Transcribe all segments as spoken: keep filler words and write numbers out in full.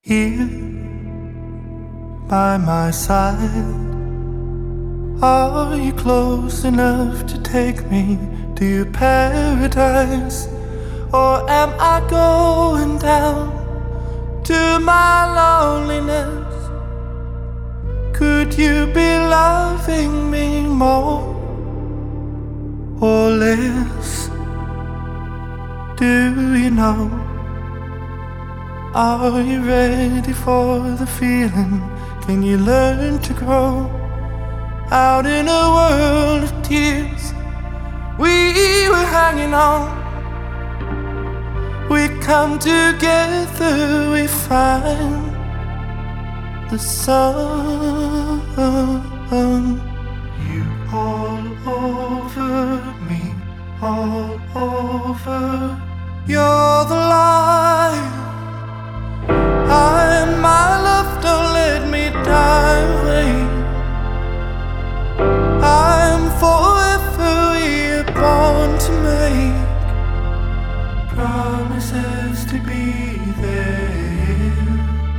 Here by my side, are you close enough to take me to your paradise? Or am I going down to my loneliness? Could you be loving me more or less? Do you know? Are you ready for the feeling? Can you learn to grow out in a world of tears? We were hanging on. We come together, we find the sun. You all over me, all over. You're the light. I, my love, don't let me die away. I'm forever, we're born to make promises to be there.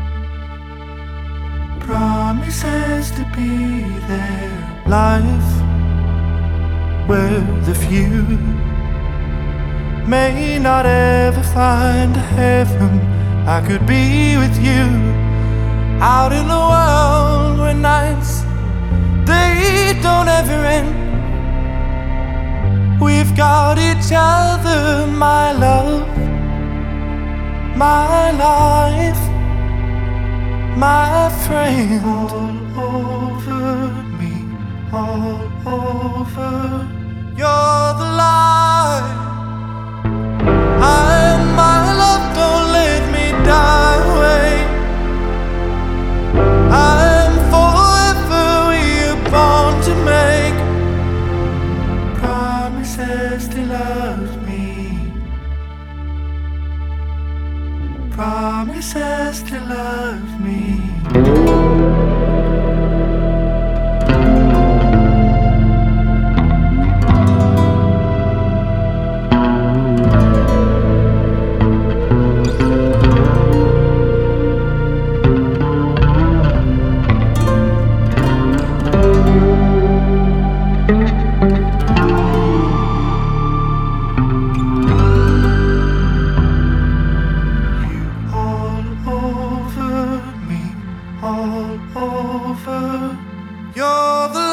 Promises to be there. Life where the few may not ever find a heaven. I could be with you out in the world where nights, they don't ever end. We've got each other, my love, my life, my friend. All over me, all over. You're the light. I'm my love, don't let me die away. I'm forever, we're born to make promises to love me. Promises to love me. All over, you're the